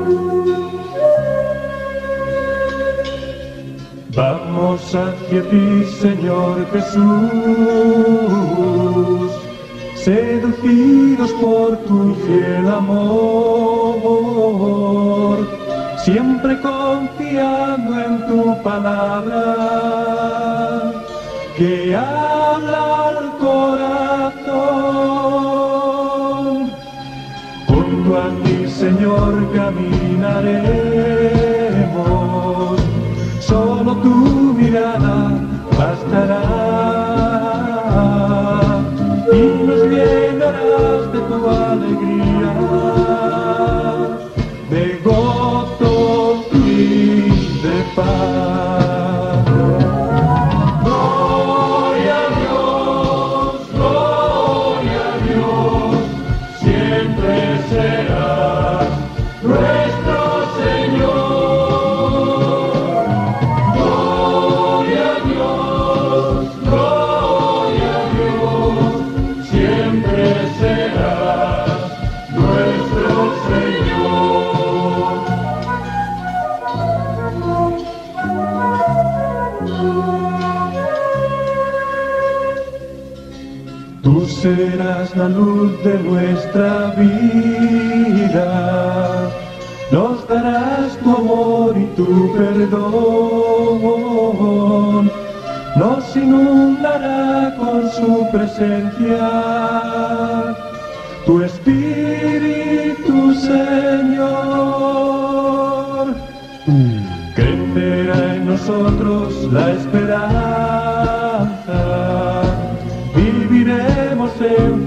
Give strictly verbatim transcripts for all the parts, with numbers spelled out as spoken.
Vamos hacia ti, Señor Jesús, seducidos por tu fiel amor, siempre confiando en tu palabra, que habla al corazón. Junto a ti, Señor, caminaremos, solo tu mirada bastará y nos llenarás de tu alegría, de gozo y de paz. Gloria a Dios, gloria a Dios, siempre serás nuestro Señor. Tú serás la luz de nuestra vida, nos darás tu amor y tu perdón, nos inundará con su presencia, tu Espíritu, Señor. Crecerá en nosotros la esperanza, viviremos en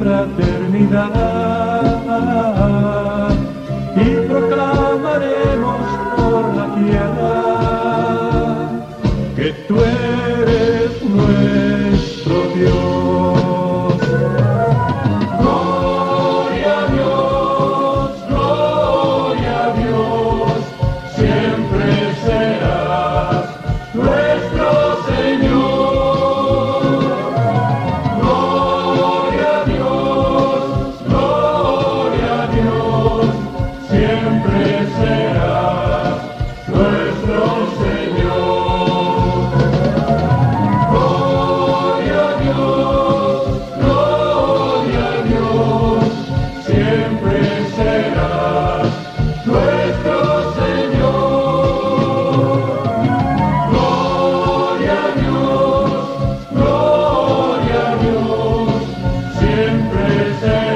fraternidad y proclamaremos por la tierra que tú eres nuestro Dios. Gloria a Dios, gloria a Dios, siempre serás nuestro Señor. Siempre